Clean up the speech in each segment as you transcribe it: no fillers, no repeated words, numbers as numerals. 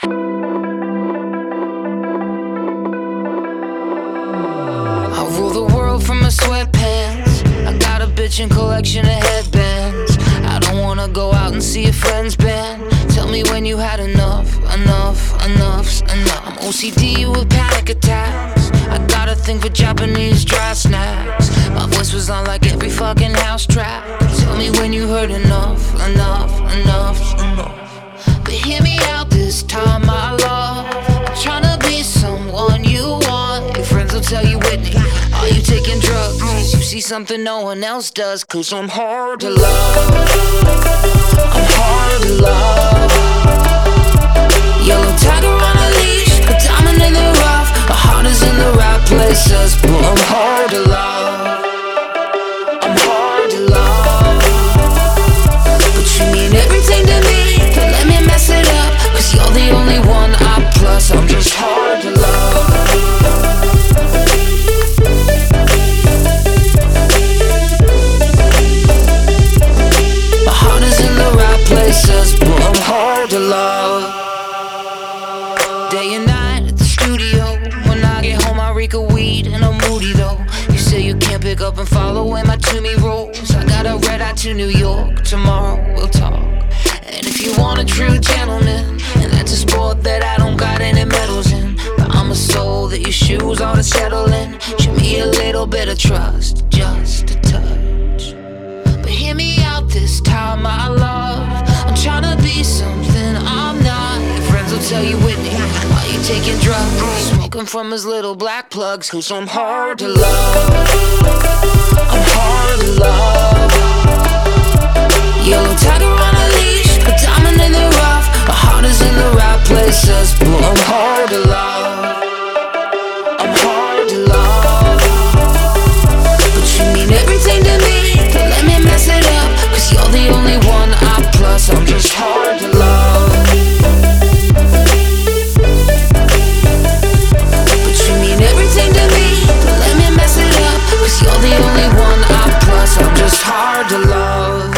I rule the world from my sweatpants. I got a bitchin' collection of headbands. I don't wanna go out and see a friend's band. Tell me when you had enough, enough's enough. I'm OCD with panic attacks. I got a thing for Japanese dry snacks. My voice was on like every fucking house track. Tell me when you heard enough's enough. But hear me out this time, my love. I'm tryna be someone you want. Your friends will tell you, Whitney, are you taking drugs? You see something no one else does. Cause I'm hard to love. I'm hard to love. Yellow tiger on a leash, a diamond in the rough. My heart is in the right places, but I'm hard to love. I'm hard to love. But you mean everything to me. Don't let me mess it up, cause you're the only one I plus. I'm just hard to love. My heart is in the right places, but I'm hard to love. Day and night at the studio. When I get home I reek of weed and I'm moody though. You say you can't pick up and follow when my Toomey rolls. I got a red eye to New York. Tomorrow we'll talk. And if you want a true gentleman, and that's a sport that I don't got any medals in, but I'm a soul that your shoes ought to settle in. Show me a little bit of trust, just a touch. But hear me out this time, my love. I'm tryna be something I'm not. Your friends will tell you, Whitney, are you taking drugs? Smoking from his little black plugs. Cause I'm hard to love. I'm hard to love. Yellow tiger on a leash, a diamond in the rough. My heart is in the right places, but I'm hard to love. I'm hard to love. But you mean everything to me. Don't let me mess it up, cause you're the only one I plus. I'm just hard to love. But you mean everything to me. Don't let me mess it up, cause you're the only one I plus. I'm just hard to love.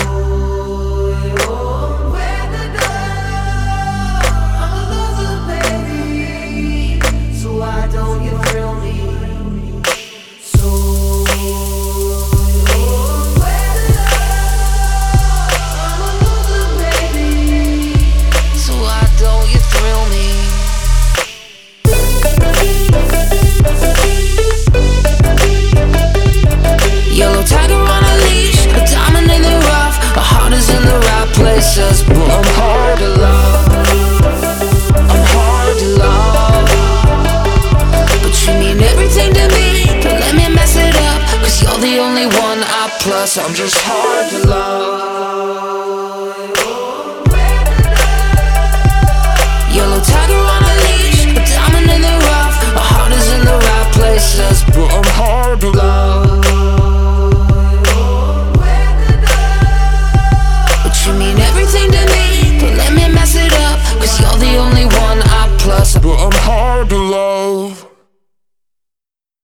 Yellow tiger on a leash, a diamond in the rough. My heart is in the right places, but I'm hard to love. I'm hard to love. But you mean everything to me. Don't let me mess it up, cause you're the only one I plus. I'm just hard to love.